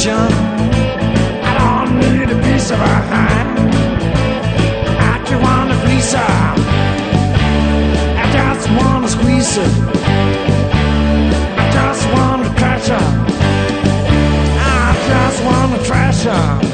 station. I don't need a piece of her hand. I just wanna fleece her. I just wanna squeeze her. I just wanna crash her. I just wanna trash her.